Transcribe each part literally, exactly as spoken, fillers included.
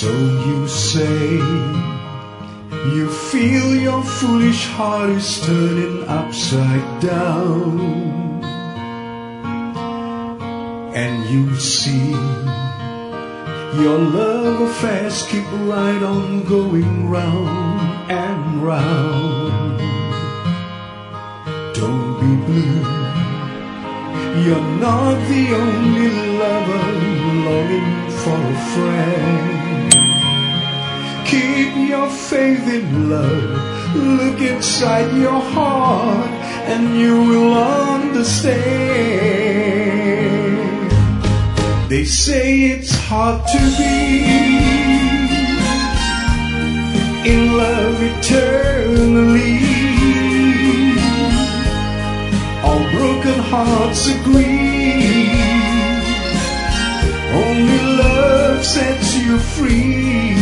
So you say you feel your foolish heart is turning upside down, and you see your love affairs keep right on going round and round. Don't be blue, you're not the only lover longing for a friend. Keep your faith in love, look inside your heart and you will understand. They say it's hard to be in love eternally. All broken hearts agree, only love sets you free.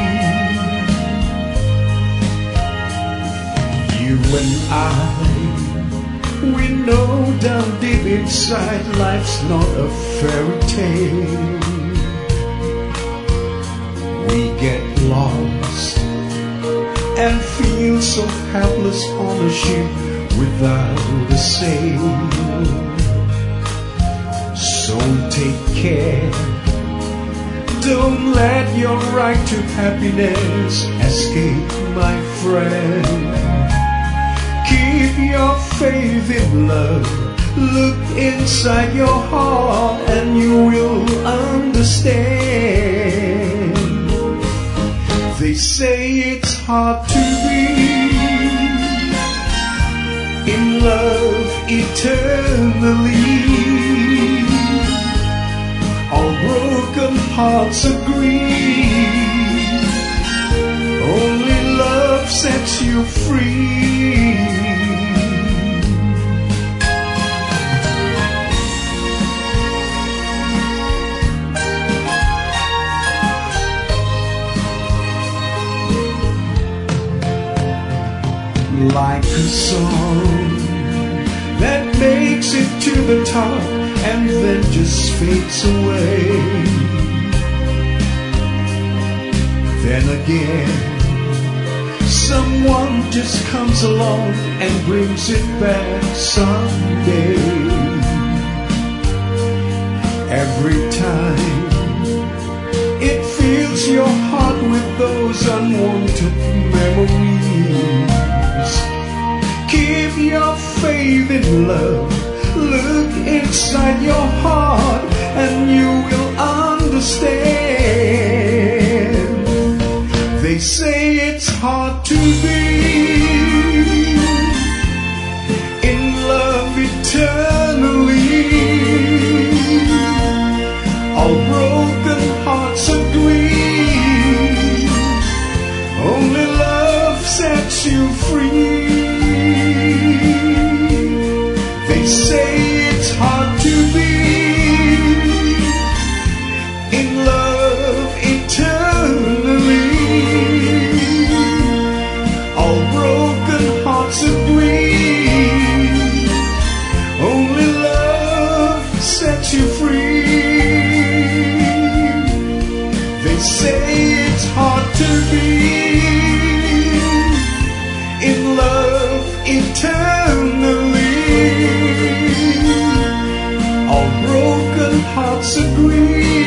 You and I, we know down deep inside life's not a fairy tale. We get lost and feel so helpless on a ship without a sail. So take care, don't let your right to happiness escape, my friend. Keep your faith in love, look inside your heart and you will understand. They say it's hard to be in love eternally. All broken hearts agree, only love sets you free. Like a song that makes it to the top and then just fades away. Then again, someone just comes along and brings it back someday. Every time it fills your heart with those unwanted memories. Keep your faith in love, look inside your heart and you will understand. They say it's hard to be in love eternally. All broken hearts agree, only love sets you free. They say it's hard to be in love eternally. All broken hearts agree, only love sets you free. They say it's hard to be in love eternally. All broken hearts agree,